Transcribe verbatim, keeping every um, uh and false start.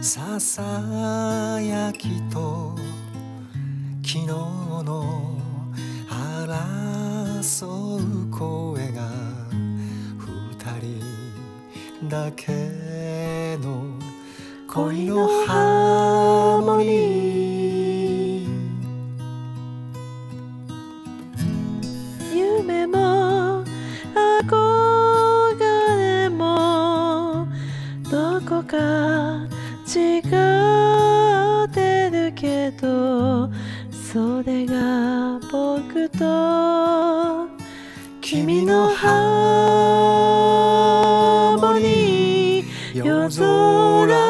ささやきと昨日の争う声が二人だけの恋のハーモニー。 夢も憧れもどこか違ってるけど、それが僕と君のハーモニー。夜空